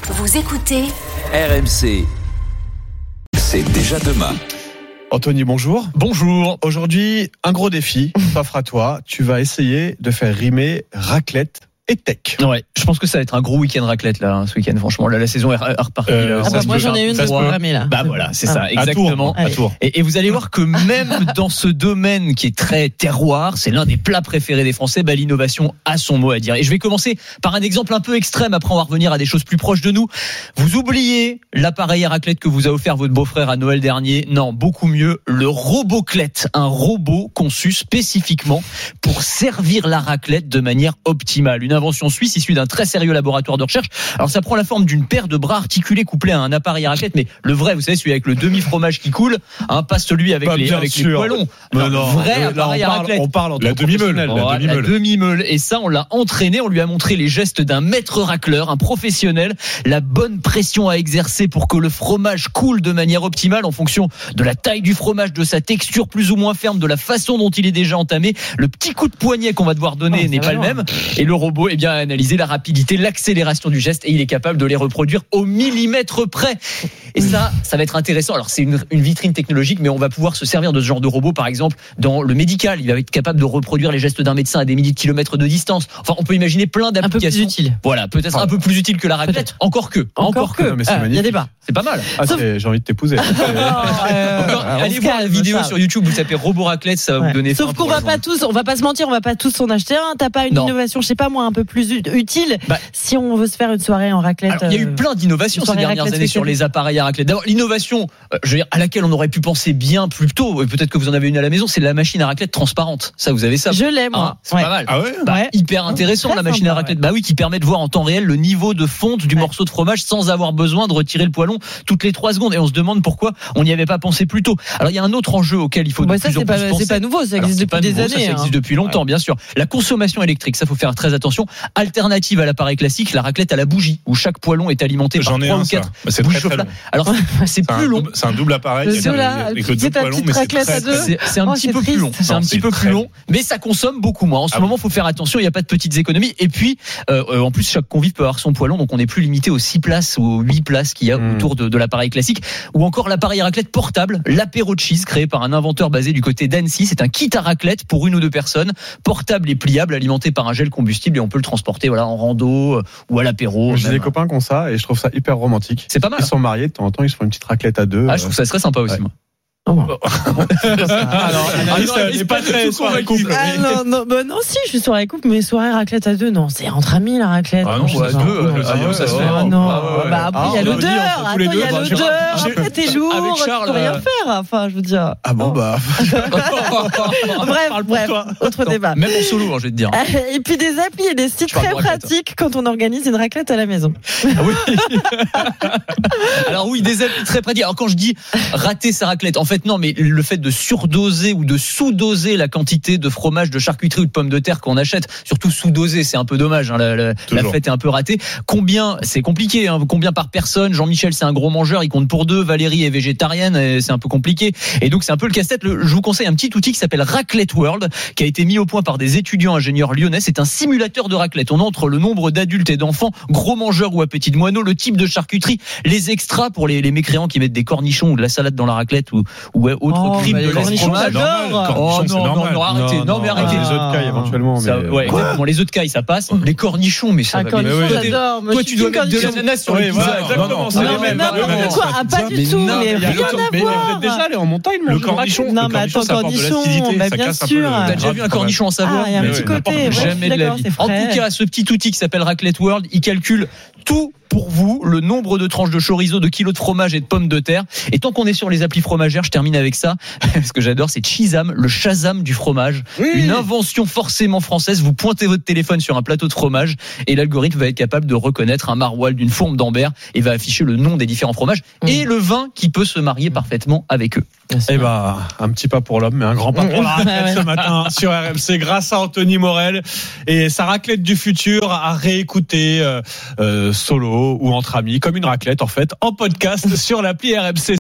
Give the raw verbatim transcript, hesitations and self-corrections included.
Vous écoutez R M C. C'est déjà demain. Anthony, bonjour. Bonjour. Aujourd'hui, un gros défi s'offre à toi. Tu vas essayer de faire rimer raclette et tech. Ouais, je pense que ça va être un gros week-end raclette là, hein, ce week-end. Franchement, là, la saison est repartie. Euh, ah bah moi j'en ai une de programmée là. Bah voilà, c'est ah, ça, exactement. À Tours. À Tours. Et, et vous allez voir que même dans ce domaine qui est très terroir, c'est l'un des plats préférés des Français, bah, l'innovation a son mot à dire. Et je vais commencer par un exemple un peu extrême, après on va revenir à des choses plus proches de nous. Vous oubliez l'appareil à raclette que vous a offert votre beau-frère à Noël dernier. Non, beaucoup mieux, le Roboclette, un robot conçu spécifiquement pour servir la raclette de manière optimale. Une invention suisse issue d'un très sérieux laboratoire de recherche. Alors ça prend la forme d'une paire de bras articulés couplés à un appareil à raclette, mais le vrai, vous savez, celui avec le demi-fromage qui coule, hein, pas celui avec bah, les, avec les poêlons. Non, non, vrai là, appareil on à parle, raclette. on parle en la demi-meule. La Oh, demi-meule. la demi-meule. Et ça, on l'a entraîné, on lui a montré les gestes d'un maître racleur, un professionnel, la bonne pression à exercer pour que le fromage coule de manière optimale en fonction de la taille du fromage, de sa texture plus ou moins ferme, de la façon dont il est déjà entamé. Le petit coup de poignet qu'on va devoir donner oh, n'est pas le même. Et le robot, eh bien, a analysé la rapidité, l'accélération du geste et il est capable de les reproduire au millimètre près. Et ça, ça va être intéressant. Alors, c'est une, une vitrine technologique, mais on va pouvoir se servir de ce genre de robot, par exemple, dans le médical. Il va être capable de reproduire les gestes d'un médecin à des milliers de kilomètres de distance. Enfin, on peut imaginer plein d'applications. Un peu plus utile. Voilà, peut-être un peu plus utile que la raclette. Encore que. Encore, encore que. que. Non, mais c'est Ah, magnifique. il y a débat. C'est pas mal. Ah, Sauf... c'est, j'ai envie de t'épouser. Encore, allez voir la vidéo sur YouTube, vous tapez robot raclette, ça va ouais. vous donner. Sauf qu'on va pas tous, on va pas se mentir, on va pas tous en acheter un. T'as pas une non. innovation, je sais pas moi, un peu plus utile bah, si on veut se faire une soirée en raclette. Alors, il y a eu plein d'innovations ces dernières années sur les appareils à raclette. D'abord, l'innovation, euh, je veux dire, à laquelle on aurait pu penser bien plus tôt, et peut-être que vous en avez une à la maison, c'est la machine à raclette transparente. Ça, vous avez ça. Je l'aime, moi. Ah, c'est ouais. pas mal. Ah ouais, bah, ouais. Hyper intéressant, Très la machine sympa, à raclette. ouais. Bah oui, qui permet de voir en temps réel le niveau de fonte du ouais. morceau de fromage sans avoir besoin de retirer le poêlon toutes les trois secondes. Et on se demande pourquoi on n'y avait pas pensé plus tôt. Alors, il y a un autre enjeu auquel il faut bah, de ça, plus en c'est plus pas, penser. C'est pas nouveau, ça existe Alors, depuis nouveau, des ça, années. Ça existe hein. depuis longtemps, ouais. bien sûr. La consommation électrique, ça faut faire très attention. Alternative à l'appareil classique, la raclette à la bougie, où chaque poêlon est alimenté par trois ou quatre bougies chauffe-là. Alors, c'est plus long. C'est un double appareil. C'est avec le double poêlon, mais c'est très... C'est, c'est un oh, petit c'est peu triste. plus long. C'est non, un petit peu plus long, mais ça consomme beaucoup moins. En ce ah moment, il faut faire attention. Il n'y a pas de petites économies. Et puis, euh, en plus, chaque convive peut avoir son poêlon, donc on n'est plus limité aux six places ou aux huit places qu'il y a mmh. autour de, de l'appareil classique. Ou encore l'appareil à raclette portable, l'apéro cheese, créé par un inventeur basé du côté d'Annecy. C'est un kit à raclette pour une ou deux personnes, portable et pliable, alimenté par un gel combustible, et on peut le transporter, voilà, en rando euh, ou à l'apéro. J'ai des copains qui ont ça et je trouve ça hyper romantique. C'est pas mal. Ils sont mariés de temps en temps, ils se font une petite raclette à deux. Ah, je trouve ça très sympa aussi, ouais. moi. Oh. Alors, Alice n'est pas très soirée couple. Ah non, non, bah non, si, je suis soirée couple, mais soirée raclette à deux, non, c'est entre amis la raclette. Ah non, non à deux, ça se fait. Ah non, bah après il y a l'odeur, attends, il y a l'odeur, après t'es lourd, tu peux rien faire, enfin, je veux dire. Ah bon, bah. Bref, bref, autre débat. Même en solo, je vais te dire. Et puis des applis et des sites très pratiques quand on organise une raclette à la maison. Ah oui. Alors oui, des applis très pratiques. Alors quand je dis rater sa raclette, en fait, non, mais le fait de surdoser ou de sous-doser la quantité de fromage, de charcuterie ou de pommes de terre qu'on achète, surtout sous-doser, c'est un peu dommage, hein, la, la, la fête est un peu ratée. Combien, c'est compliqué, hein, combien par personne? Jean-Michel, c'est un gros mangeur, il compte pour deux. Valérie est végétarienne, et c'est un peu compliqué. Et donc, c'est un peu le casse-tête. Le, je vous conseille un petit outil qui s'appelle Raclette World, qui a été mis au point par des étudiants ingénieurs lyonnais. C'est un simulateur de raclette. On entre le nombre d'adultes et d'enfants, gros mangeurs ou appétit de moineaux, le type de charcuterie, les extras pour les, les mécréants qui mettent des cornichons ou de la salade dans la raclette ou, ou autre oh, crime de cornichons, j'adore. Oh non, non, non, arrêtez. Non, non, mais arrêtez. Les œufs de caille éventuellement. Ça, mais... ouais, exactement. Les œufs de caille, ça passe. Les cornichons, mais ça ah, va. Cornichons, mais j'adore. Toi, tu dois mettre de l'ananas sur les pizzas. Non, non, c'est les mêmes. Quoi? Pas du tout, mais rien à voir. Vous êtes déjà allé en montagne, le cornichon. Non, mais attends, cornichon, bah bien sûr. T'as déjà vu un cornichon en Savoie? Ah, il y a un petit côté. Jamais de la vie. En tout cas, ce petit outil qui s'appelle Raclette World, il calcule tout pour vous, le nombre de tranches de chorizo, de kilos de fromage et de pommes de terre. Et tant qu'on est sur les applis fromagères, je termine avec ça. Ce que j'adore, c'est Shazam, le Shazam du fromage. Oui. Une invention forcément française. Vous pointez votre téléphone sur un plateau de fromage et l'algorithme va être capable de reconnaître un maroilles d'une fourme d'Ambert et va afficher le nom des différents fromages mmh. et le vin qui peut se marier parfaitement avec eux. Eh ben, un petit pas pour l'homme, mais un grand pas pour la raclette ce matin sur R M C grâce à Anthony Morel et sa raclette du futur à réécouter euh, euh, solo ou entre amis, comme une raclette en fait, en podcast sur l'appli R M C.